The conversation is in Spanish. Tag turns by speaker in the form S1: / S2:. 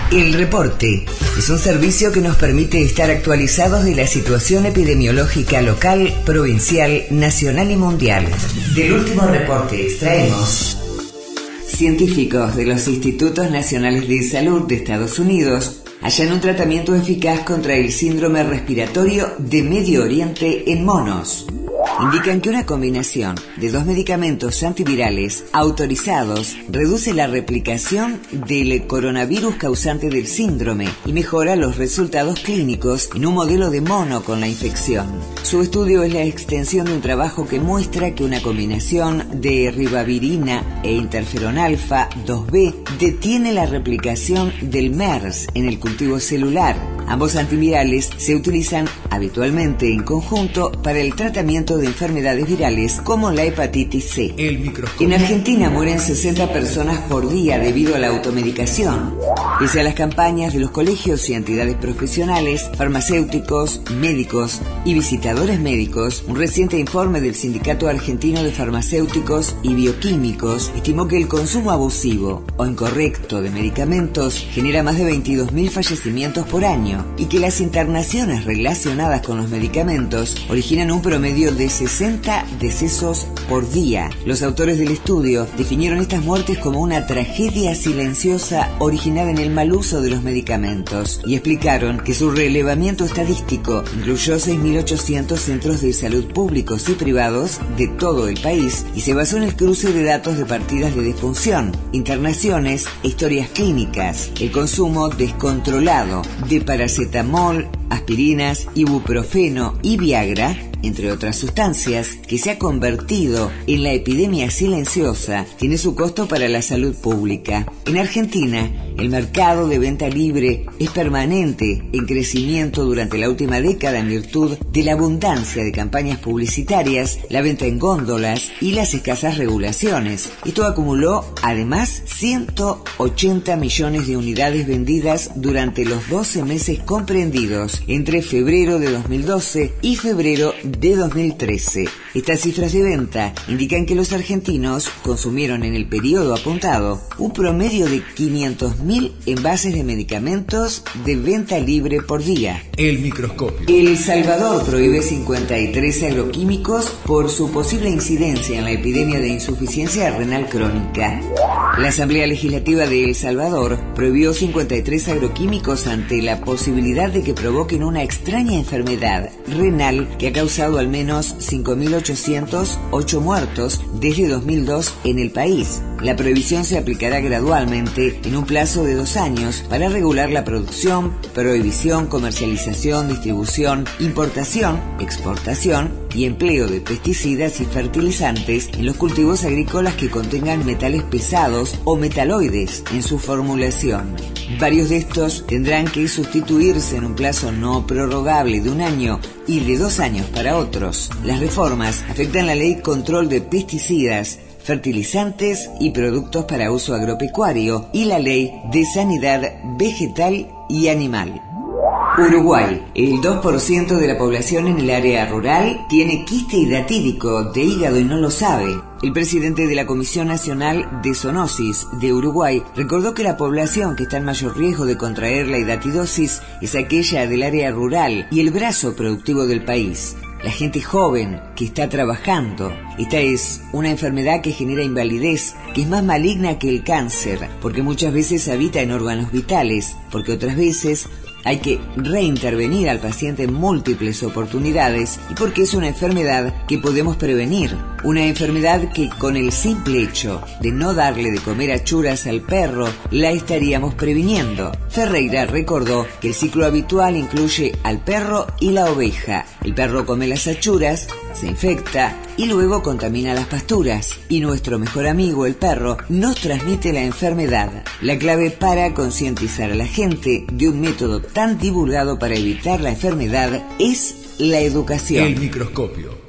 S1: El Reporte es un servicio que nos permite estar actualizados de la situación epidemiológica local, provincial, nacional y mundial. Del último reporte extraemos: científicos de los Institutos Nacionales de Salud de Estados Unidos hallan un tratamiento eficaz contra el síndrome respiratorio de Medio Oriente en monos. Indican que una combinación de 2 medicamentos antivirales autorizados reduce la replicación del coronavirus causante del síndrome y mejora los resultados clínicos en un modelo de mono con la infección. Su estudio es la extensión de un trabajo que muestra que una combinación de ribavirina e interferón alfa 2B detiene la replicación del MERS en el cultivo celular. Ambos antivirales se utilizan habitualmente en conjunto para el tratamiento de enfermedades virales como la hepatitis C. En Argentina mueren 60 personas por día debido a la automedicación. Pese a las campañas de los colegios y entidades profesionales, farmacéuticos, médicos y visitadores médicos, un reciente informe del Sindicato Argentino de Farmacéuticos y Bioquímicos estimó que el consumo abusivo o incorrecto de medicamentos genera más de 22.000 fallecimientos por año y que las internaciones relacionadas con los medicamentos originan un promedio de 60 decesos por día. Los autores del estudio definieron estas muertes como una tragedia silenciosa originada en el mal uso de los medicamentos y explicaron que su relevamiento estadístico incluyó 6.800 centros de salud públicos y privados de todo el país y se basó en el cruce de datos de partidas de defunción, internaciones e historias clínicas. El consumo descontrolado de paracetamol, aspirinas, ibuprofeno y Viagra, entre otras sustancias, que se ha convertido en la epidemia silenciosa, tiene su costo para la salud pública. En Argentina, el mercado de venta libre es permanente en crecimiento durante la última década en virtud de la abundancia de campañas publicitarias, la venta en góndolas y las escasas regulaciones. Esto acumuló, además, 180 millones de unidades vendidas durante los 12 meses comprendidos entre febrero de 2012 y febrero de 2013. Estas cifras de venta indican que los argentinos consumieron en el periodo apuntado un promedio de 500.000 envases de medicamentos de venta libre por día.
S2: El microscopio.
S1: El Salvador prohíbe 53 agroquímicos por su posible incidencia en la epidemia de insuficiencia renal crónica. La Asamblea Legislativa de El Salvador prohibió 53 agroquímicos ante la posibilidad de que provoquen una extraña enfermedad renal que ha causado al menos 5.808 muertos desde 2002 en el país. La prohibición se aplicará gradualmente en un plazo de 2 años para regular la producción, prohibición, comercialización, distribución, importación, exportación y empleo de pesticidas y fertilizantes en los cultivos agrícolas que contengan metales pesados o metaloides en su formulación. Varios de estos tendrán que sustituirse en un plazo no prorrogable de 1 año y de 2 años para otros. Las reformas afectan la Ley Control de Pesticidas, Fertilizantes y Productos para Uso Agropecuario y la Ley de Sanidad Vegetal y Animal. Uruguay. El 2% de la población en el área rural tiene quiste hidatídico de hígado y no lo sabe. El presidente de la Comisión Nacional de Zoonosis de Uruguay recordó que la población que está en mayor riesgo de contraer la hidatidosis es aquella del área rural y el brazo productivo del país. La gente joven que está trabajando. Esta es una enfermedad que genera invalidez, que es más maligna que el cáncer, porque muchas veces habita en órganos vitales, porque otras veces hay que reintervenir al paciente en múltiples oportunidades y porque es una enfermedad que podemos prevenir. Una enfermedad que con el simple hecho de no darle de comer achuras al perro, la estaríamos previniendo. Ferreira recordó que el ciclo habitual incluye al perro y la oveja. El perro come las achuras, se infecta y luego contamina las pasturas. Y nuestro mejor amigo, el perro, nos transmite la enfermedad. La clave para concientizar a la gente de un método tan divulgado para evitar la enfermedad es la educación.
S2: El microscopio.